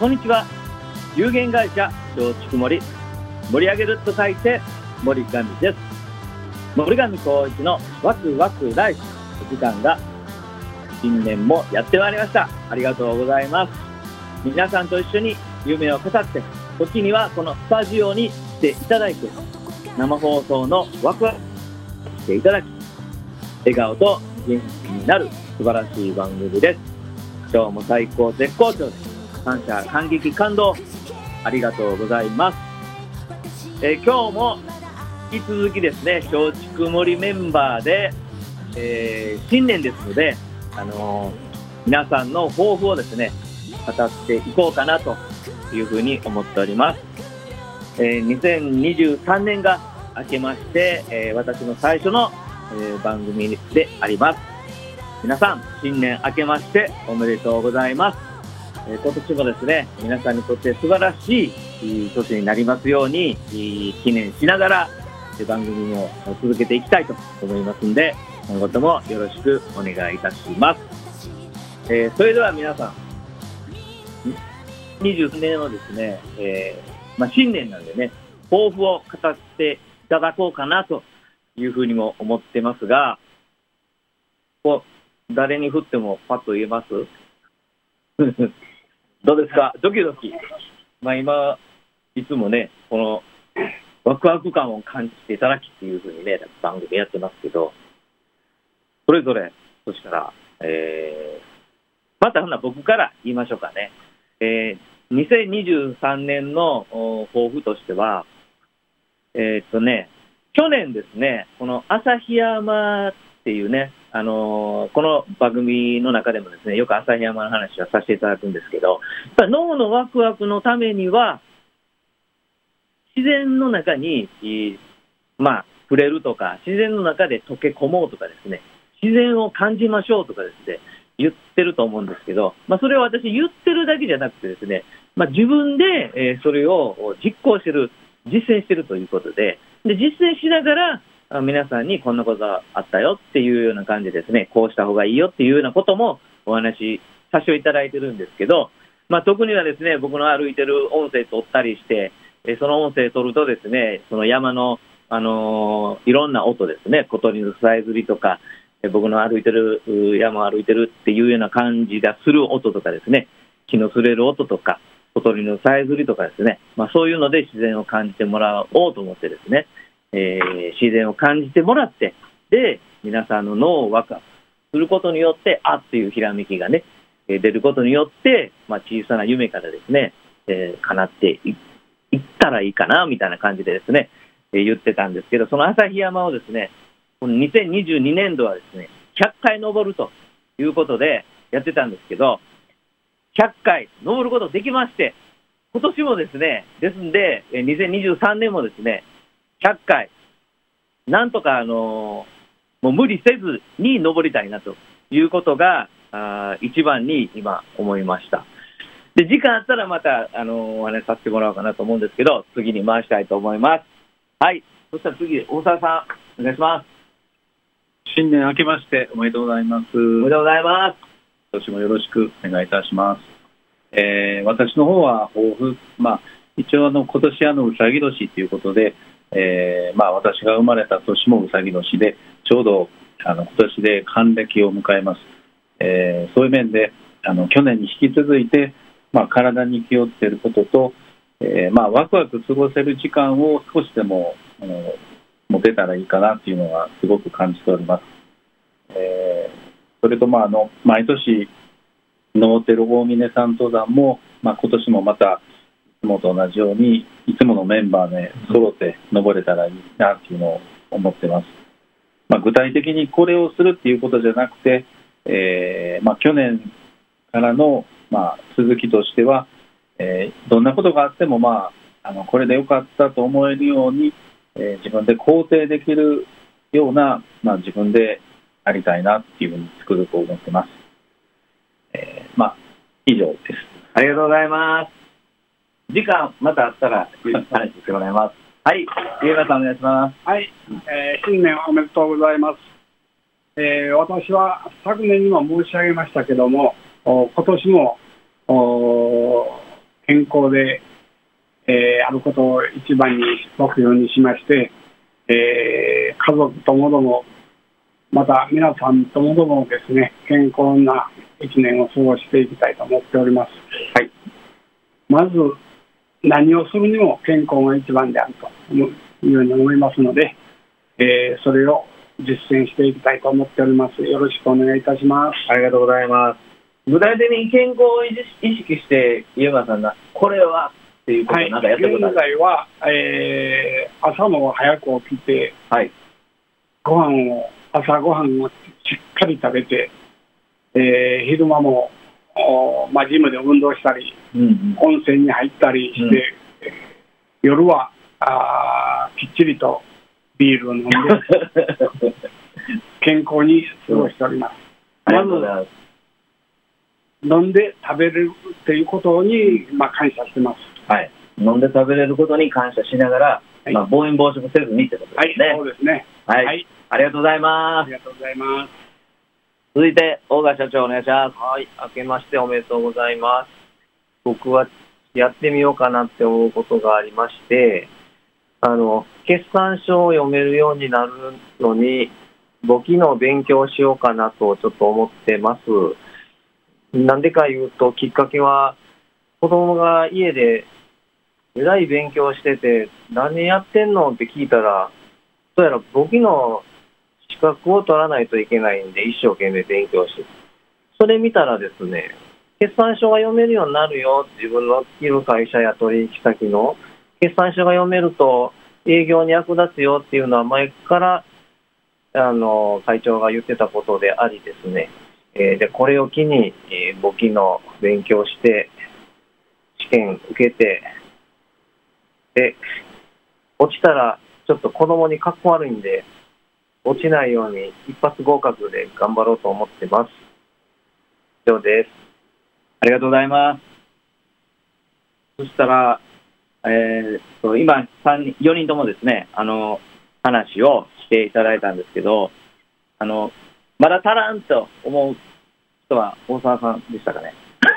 こんにちは。有限会社松竹森、盛り上げると書いて森上です。森上光一のワクワクライフ時間が新年もやってまいりました。ありがとうございます。皆さんと一緒に夢を語って、時にはこのスタジオに来ていただいて、生放送のワクワクしていただき、笑顔と元気になる素晴らしい番組です。今日も最高絶好調です。感謝、感激、感動ありがとうございます。今日も引き続きですね、松竹森メンバーで、新年ですので、皆さんの抱負をですね語っていこうかなというふうに思っております。2023年が明けまして、私の最初の、番組であります。皆さん新年明けましておめでとうございます。今年もですね、皆さんにとって素晴らしい年になりますように記念しながら番組を続けていきたいと思いますので、今後ともよろしくお願いいたします。それでは皆さん、23年のですね、新年なんでね、抱負を語っていただこうかなというふうにも思ってますが、誰に振ってもパッと言えますどうですか？ドキドキ。今いつもね、このワクワク感を感じていただきっていうふうにね、番組やってますけど、それぞれ、そしたら、また僕から言いましょうかね。2023年の抱負としては、去年ですね、この旭山っていうね、この番組の中でもですね、よく旭山の話はさせていただくんですけど、やっぱ脳のワクワクのためには、自然の中に、触れるとか、自然の中で溶け込もうとかですね、自然を感じましょうとかですね、言ってると思うんですけど、それは私言ってるだけじゃなくてですね、自分で、それを実行してる、実践してるということで、実践しながら、皆さんにこんなことがあったよっていうような感じでですね、こうした方がいいよっていうようなこともお話しさせていただいてるんですけど、特にはですね、僕の歩いてる音声取ったりして、その音声取るとですね、その山の、いろんな音ですね、小鳥のさえずりとか、僕の歩いてる山を歩いてるっていうような感じがする音とかですね、木の擦れる音とか、小鳥のさえずりとかですね、そういうので自然を感じてもらおうと思ってですね、自然を感じてもらって、で皆さんの脳をワクワクすることによって、あっていうひらめきがね、出ることによって、小さな夢からですね、叶っていったらいいかなみたいな感じでですね、言ってたんですけど、その旭山をですね、この2022年度はですね、100回登るということでやってたんですけど、100回登ることできまして、今年もですね、ですんで2023年もですね、100回なんとかもう無理せずに登りたいなということが一番に今思いました。で、時間あったらまたお話しさせてもらおうかなと思うんですけど、次に回したいと思います。はい、そしたら次、大沢さんお願いします。 新年明けましておめでとうございます。 おめでとうございます。 今年もよろしくお願いいたします。私の方は抱負、一応今年うさぎ年ということで、私が生まれた年もうさぎ年で、ちょうど今年で還暦を迎えます。そういう面で去年に引き続いて、体に気をつけることと、ワクワク過ごせる時間を少しでも持てたらいいかなというのはすごく感じております。それと毎年登っている大峰山登山も、今年もまたいつもと同じようにいつものメンバーで揃って登れたらいいなというのを思ってます。具体的にこれをするっていうことじゃなくて、去年からの、続きとしては、どんなことがあっても、これでよかったと思えるように、自分で肯定できるような、自分でありたいなっていうふうにつくづく思ってます。以上です。 ありがとうございます。時間またあったら話してもらいます。はい、家村さんお願いします。 はい、新年おめでとうございます。私は昨年にも申し上げましたけども、今年も健康で、あることを一番に目標にしまして、家族ともども、また皆さんともどもですね、健康な一年を過ごしていきたいと思っております。 はい。 まず何をするにも健康が一番であるというように思いますので、それを実践していきたいと思っております。よろしくお願いいたします。 ありがとうございます。具体的に健康を意識して、家村さんがこれはっていうことをなんかやったことある？ 現在は、朝も早く起きて、 はい。 朝ごはんをしっかり食べて、昼間もジムで運動したり、温泉に入ったりして、夜はきっちりとビールを飲んで健康に過ごしております。まず飲んで食べるっていうことに、感謝してます。 はい。飲んで食べれることに感謝しながら、暴飲暴食せずにってことですね。 はい、そうですね。 はい。ありがとうございます。 ありがとうございます。 続いて、大賀社長お願いします。 はい。明けましておめでとうございます。僕はやってみようかなって思うことがありまして、決算書を読めるようになるのに、簿記の勉強をしようかなとちょっと思ってます。なんでか言うと、きっかけは、子供が家でえらい勉強してて、何やってんのって聞いたら、どうやら簿記の資格を取らないといけないんで、一生懸命勉強して、それ見たらですね、決算書が読めるようになるよ、自分のいる会社や取引先の決算書が読めると営業に役立つよっていうのは前から会長が言ってたことでありですね、でこれを機に、簿記の勉強して試験受けて、で落ちたらちょっと子供にかっこ悪いんで落ちないように一発合格で頑張ろうと思ってます。以上です。 ありがとうございます。そしたら、今4人ともですね、話をしていただいたんですけど、まだ足らんと思う人は大沢さんでしたかね。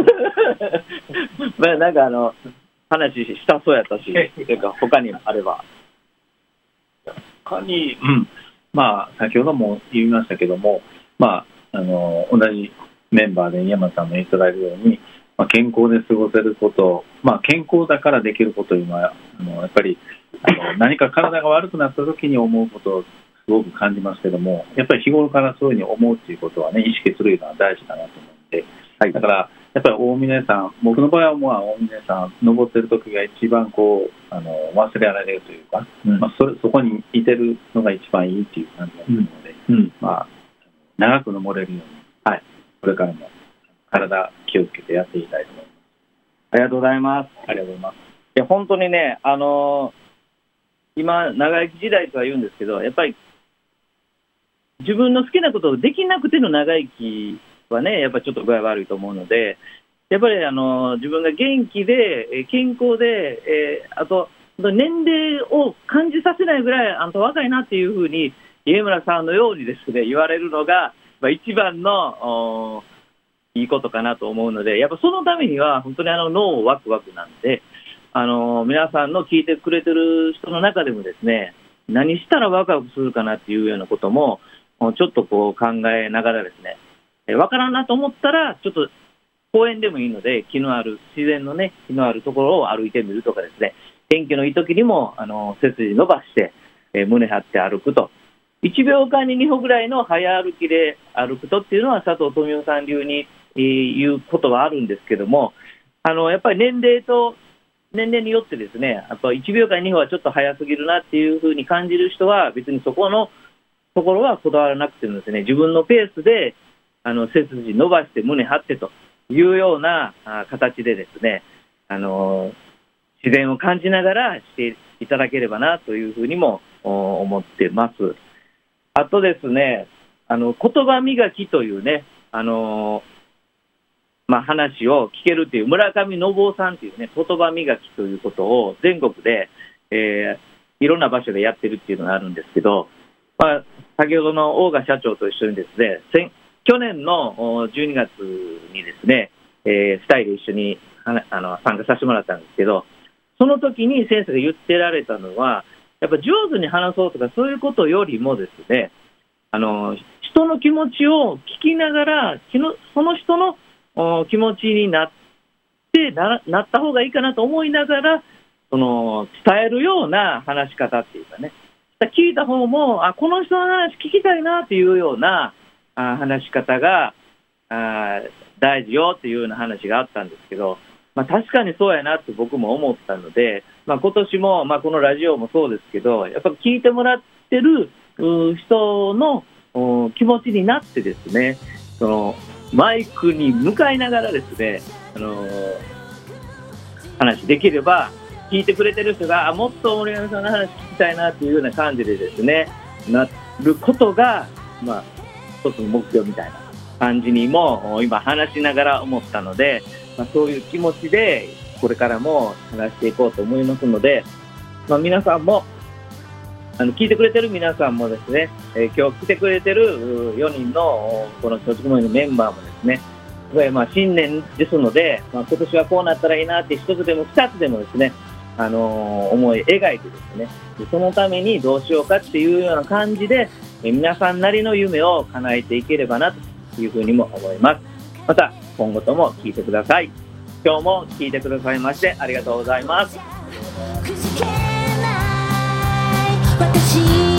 なんか話したそうやったし、というか他にあれば。 他に、先ほども言いましたけども、同じメンバーで山さんも言っていただいたように、健康で過ごせること、健康だからできることというのは、やっぱり何か体が悪くなった時に思うことをすごく感じますけども、やっぱり日頃からそういうふうに思うということはね、意識するのは大事かなと思うので、だからやっぱり大峰さん、僕の場合は大峰さん、登ってる時が一番忘れられるというか、そこにいてるのが一番いいっていう感じがするので、長く登れるように、これからも体気をつけてやっていきたいと思います。 ありがとうございます。 ありがとうございます。 いや本当にね、今長生き時代とは言うんですけど、やっぱり自分の好きなことをできなくての長生きはね、やっぱりちょっと具合悪いと思うので、やっぱり自分が元気で健康で、あと年齢を感じさせないぐらいあんた若いなっていうふうに家村さんのようにですね言われるのが、一番のいいことかなと思うので、やっぱそのためには本当に脳ワクワクなんで、皆さんの聞いてくれてる人の中でもですね、何したらワクワクするかなっていうようなこともちょっと考えながらですね、わからんなと思ったらちょっと公園でもいいので、気のある自然のね、気のあるところを歩いてみるとかですね、天気のいい時にも背筋伸ばして、胸張って歩くと、1秒間に2歩ぐらいの早歩きで歩くとっていうのは佐藤富夫さん流に言うことはあるんですけども、やっぱり年齢によってですね、やっぱ1秒間2歩はちょっと早すぎるなっていうふうに感じる人は、別にそこのところはこだわらなくてもですね、自分のペースで背筋伸ばして胸張ってというような形でですね、自然を感じながらしていただければなというふうにも思ってます。あとですね、言葉磨きというね、話を聞けるという村上信夫さんというね、言葉磨きということを全国で、いろんな場所でやってるっていうのがあるんですけど、先ほどの大賀社長と一緒にですね、去年の12月にですね、2人で一緒に参加させてもらったんですけど、その時に先生が言ってられたのは、やっぱ上手に話そうとかそういうことよりもですね、人の気持ちを聞きながら、その人の気持ちになった方がいいかなと思いながら、伝えるような話し方っていうかね、聞いた方も、この人の話聞きたいなっていうような話し方が大事よっていうような話があったんですけど、確かにそうやなって僕も思ったので、今年も、このラジオもそうですけど、やっぱり聞いてもらってる人の気持ちになってですね、マイクに向かいながらですね、話できれば、聞いてくれてる人がもっと森上さんの話聞きたいなっていうような感じでですね、なることが、一つの目標みたいな感じにも今話しながら思ったので、そういう気持ちでこれからも話していこうと思いますので、皆さんも聞いてくれてる皆さんもですね、今日来てくれてる4人のこの貯蓄森のメンバーもですね、新年ですので、今年はこうなったらいいなって一つでも二つでもですね、思い描いてですね、そのためにどうしようかっていうような感じで、皆さんなりの夢を叶えていければなというふうにも思います。また今後とも聞いてください。今日も聞いてくださいましてありがとうございます。 私